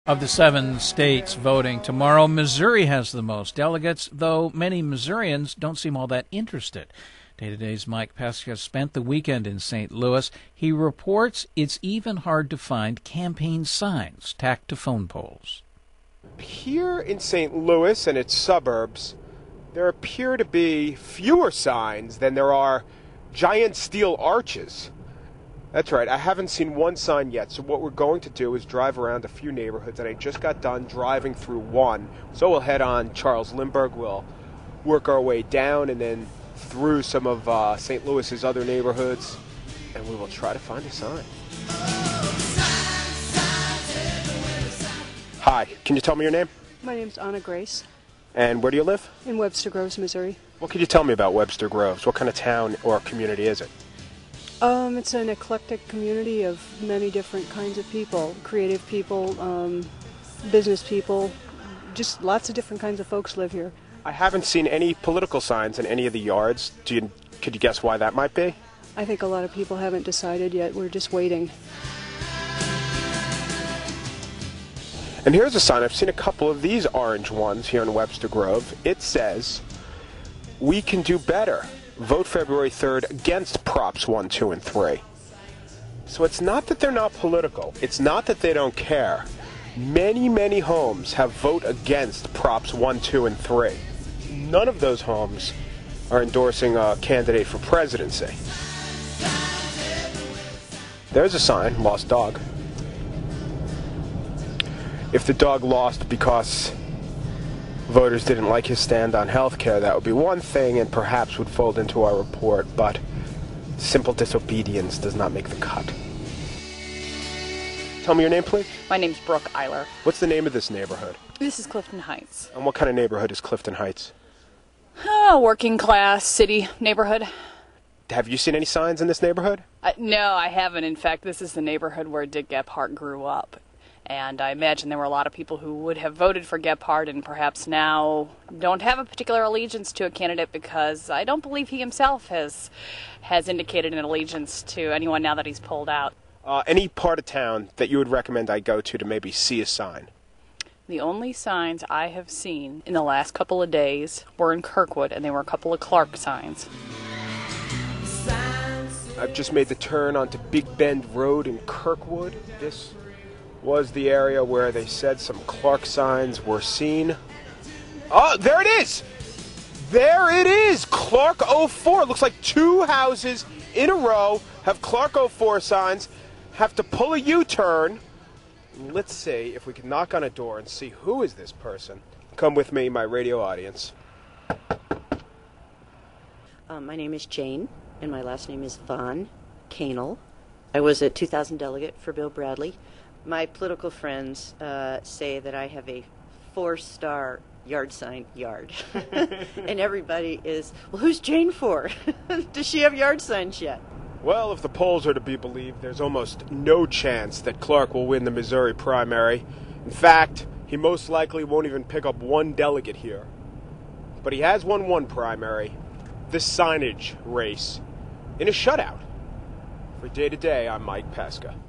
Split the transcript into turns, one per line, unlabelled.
Of the 7 states voting tomorrow, Missouri has the most delegates, though many Missourians don't seem all that interested. Day to Day's Mike Pesca spent the weekend in St. Louis. He reports it's even hard to find campaign signs tacked to phone poles.
Here in St. Louis and its suburbs, there appear to be fewer signs than there are giant steel arches. That's right, I haven't seen one sign yet, so what we're going to do is drive around a few neighborhoods, and I just got done driving through one. So we'll head on Charles Lindbergh, we'll work our way down and then through some of St. Louis's other neighborhoods, and we will try to find a sign. Hi, can you tell me your name?
My name's Anna Grace.
And where do you live?
In Webster Groves, Missouri.
What could you tell me about Webster Groves? What kind of town or community is it?
It's an eclectic community of many different kinds of people. Creative people, business people, just lots of different kinds of folks live here.
I haven't seen any political signs in any of the yards. Could you guess why that might be?
I think a lot of people haven't decided yet. We're just waiting.
And here's a sign. I've seen a couple of these orange ones here in Webster Grove. It says, "We can do better. Vote February 3rd against Props 1, 2, and 3. So it's not that they're not political. It's not that they don't care. Many, many homes have vote against Props 1, 2, and 3. None of those homes are endorsing a candidate for presidency. There's a sign, lost dog. If the dog lost because voters didn't like his stand on health care, that would be one thing and perhaps would fold into our report, but simple disobedience does not make the cut. Tell me your name, please.
My name's Brooke Eiler.
What's the name of this neighborhood?
This is Clifton Heights.
And what kind of neighborhood is Clifton Heights?
Working class city neighborhood.
Have you seen any signs in this neighborhood?
No, I haven't. In fact, this is the neighborhood where Dick Gephardt grew up. And I imagine there were a lot of people who would have voted for Gephardt and perhaps now don't have a particular allegiance to a candidate because I don't believe he himself has indicated an allegiance to anyone now that he's pulled out.
Any part of town that you would recommend I go to maybe see a sign?
The only signs I have seen in the last couple of days were in Kirkwood, and they were a couple of Clark signs.
I've just made the turn onto Big Bend Road in Kirkwood. This was the area where they said some Clark signs were seen. Oh, there it is! There it is! Clark 04. Looks like 2 houses in a row have Clark 04 signs. Have to pull a U-turn. Let's see if we can knock on a door and see who is this person. Come with me, my radio audience.
My name is Jane, and my last name is Von Canel. I was a 2000 delegate for Bill Bradley. My political friends say that I have a 4-star yard sign yard. And everybody is, well, who's Jane for? Does she have yard signs yet?
Well, if the polls are to be believed, there's almost no chance that Clark will win the Missouri primary. In fact, he most likely won't even pick up 1 delegate here. But he has won 1 primary, this signage race, in a shutout. For Day to Day, I'm Mike Pesca.